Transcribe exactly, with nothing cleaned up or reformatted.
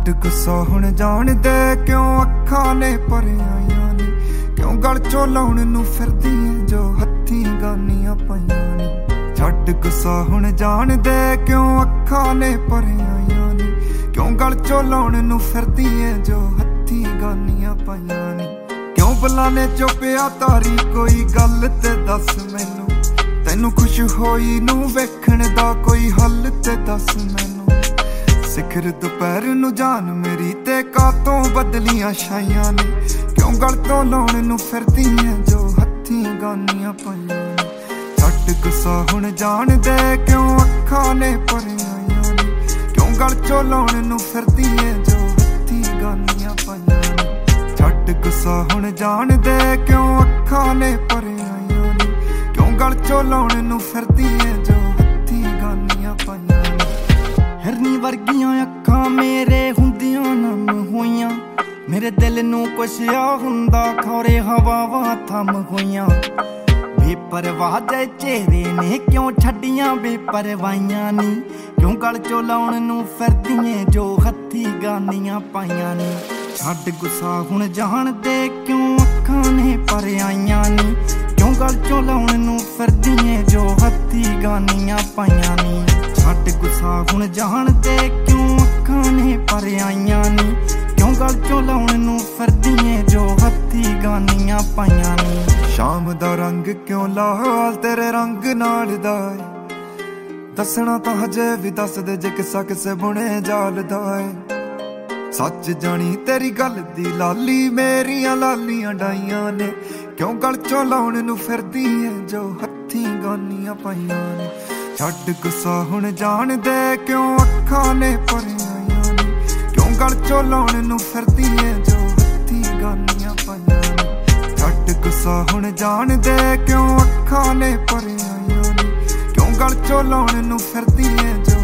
ਛੱਡ ਗੁੱਸਾ ਹੁਣ ਜਾਣ ਦੇ ਕਿਉਂ ਅੱਖਾਂ ਨੇ ਭਰਿਆਈਆਂ ਨੇ, ਕਿਉਂ ਗਲ ਚੋਂ ਲਾਉਣ ਨੂੰ ਫਿਰਦੀ ਏ ਜੋ ਹੱਥੀਂ ਗਾਨੀਆਂ ਪਾਈਆਂ ਨੇ। ਛੱਡ ਗੁੱਸਾ ਹੁਣ ਜਾਣ ਦੇ ਕਿਉਂ ਅੱਖਾਂ ਨੇ ਭਰਿਆਈਆਂ ਨੇ, ਕਿਉਂ ਗਲ ਚੋਂ ਲਾਉਣ ਨੂੰ ਫਿਰਦੀ ਏ ਜੋ ਹੱਥੀਂ ਗਾਨੀਆਂ ਪਾਈਆਂ ਨੇ। ਕਿਉਂ ਬੁਲਾਨੇ ਚੁੱਪਿਆ ਤਾਰੀ ਕੋਈ ਗੱਲ ਤੇ ਦੱਸ ਮੈਨੂੰ, ਤੈਨੂੰ ਖੁਸ਼ ਹੋਈ ਨੂੰ ਵੇਖਣ ਦਾ ਕੋਈ ਹੱਲ ਤੇ ਦੱਸ ਮੈਨੂੰ। ਸਿਖਰ ਦੁਪਹਿਰ ਨੂੰ ਜਾਨ ਮੇਰੀ ਤੇ ਕਾਤੋਂ ਬਦਲੀਆਂ ਛਾਈਆਂ ਨੇ, ਕਿਉਂ ਗਲ ਤੋਂ ਲਾਉਣ ਨੂੰ ਫਿਰਦੀ ਏ ਜੋ ਹੱਥੀਂ ਗਾਨੀਆਂ ਪਾਈਆਂ ਨੇ। ਛੱਡ ਗੁੱਸਾ ਹੁਣ ਜਾਣ ਦੇ ਕਿਉਂ ਅੱਖਾਂ ਨੇ ਭਰਿਆਈਆਂ ਨੇ, ਕਿਉਂ ਗਲ ਚੋਂ ਲਾਉਣ ਨੂੰ ਫਿਰਦੀ ਏ ਜੋ ਹੱਥੀਂ ਗਾਨੀਆਂ ਪਾਈਆਂ ਨੇ। ਛੱਡ ਗੁੱਸਾ ਹੁਣ ਜਾਣ ਦੇ ਕਿਉਂ ਅੱਖਾਂ ਨੇ ਭਰਿਆਈਆਂ ਨੇ, ਕਿਉਂ ਗਲ ਚੋਂ ਲਾਉਣ ਨੂੰ ਫਿਰਦੀ ਏ ਜੋ ਹੱਥੀਂ ਗਾਨੀਆਂ ਪਾਈਆਂ ਨੇ। ਹਿਰਨੀ ਵਰਗੀਆਂ ਅੱਖਾਂ ਮੇਰੇ ਹੁੰਦੀਆਂ ਨਮ ਹੋਈਆਂ, ਮੇਰੇ ਦਿਲ ਨੂੰ ਕੁਛ ਆ ਹੁੰਦਾ ਖੌਰੇ ਹਵਾਵਾਂ ਥੰਮ ਹੋਈਆਂ। ਬੇਪਰਵਾਹ ਦੇ ਚਿਹਰੇ ਨੇ ਕਿਉਂ ਛੱਡੀਆਂ ਬੇਪਰਵਾਹੀਆਂ ਨੀ, ਕਿਉਂ ਗਲ ਚੋਂ ਲਾਉਣ ਨੂੰ ਫਿਰਦੀਆਂ ਜੋ ਹੱਥੀਂ ਗਾਨੀਆਂ ਪਾਈਆਂ ਨੇ। ਛੱਡ ਗੁੱਸਾ ਹੁਣ ਜਾਣ ਦੇ ਕਿਉਂ ਅੱਖਾਂ ਨੇ ਭਰਿਆਈਆਂ ਨੀ, ਕਿਉਂ ਗਲ ਚੋਂ ਲਾਉਣ ਨੂੰ ਫਿਰਦੀਆਂ ਜੋ ਹੱਥੀਂ ਗਾਨੀਆਂ ਪਾਈਆਂ ਨੀ। ਛੱਡ ਗੁੱਸਾ ਹੁਣ ਜਾਣ ਦੇ ਕਿਉਂ ਅੱਖਾਂ ਨੇ ਭਰਿਆਈਆਂ ਨੀ, ਕਿਉਂ ਗਲ ਚੋਂ ਲਾਉਣ ਨੂੰ ਫਿਰਦੀਆਂ ਜੋ ਹੱਥੀਂ ਗਾਨੀਆਂ ਪਾਈਆਂ ਨੀ। ਸ਼ਾਮ ਦਾ ਰੰਗ ਕਿਉਂ ਲਾਲ ਤੇਰੇ ਰੰਗ ਨਾਲ ਦਾ ਏ, ਦੱਸਣਾ ਤਾਂ ਹਜੇ ਵੀ ਦੱਸ ਦੇ ਜੇ ਕਿੱਸਾ ਕਿਸੇ ਬੁਣੇ ਜਾਲ ਦਾ ਏ। ਸੱਚ ਜਾਣੀ ਤੇਰੀ ਗੱਲ ਦੀ ਲਾਲੀ ਮੇਰੀਆਂ ਲਾਲੀਆਂ ਡਾਈਆਂ ਨੇ, ਕਿਉਂ ਗਲ ਚੋਂ ਲਾਉਣ ਨੂੰ ਫਿਰਦੀ ਏ ਜੋ ਹੱਥੀਂ ਗਾਨੀਆਂ ਪਾਈਆਂ ਨੇ। ਛੱਡ ਗੁੱਸਾ ਹੁਣ ਜਾਣ ਦੇ ਕਿਉਂ ਅੱਖਾਂ ਨੇ ਭਰਿਆਈਆਂ ਨੇ, ਕਿਉਂ ਗਲ ਚੋਂ ਲਾਉਣ ਨੂੰ ਫਿਰਦੀ ਏ ਜੋ ਹੱਥੀਂ ਗਾਨੀਆਂ ਪਾਈਆਂ ਨੇ। ਛੱਡ ਗੁੱਸਾ ਹੁਣ ਜਾਣ ਦੇ ਕਿਉਂ ਅੱਖਾਂ ਨੇ ਭਰਿਆਈਆਂ ਨੇ, ਕਿਉਂ ਗਲ ਚੋਂ ਲਾਉਣ ਨੂੰ ਫਿਰਦੀ ਏ ਜੋ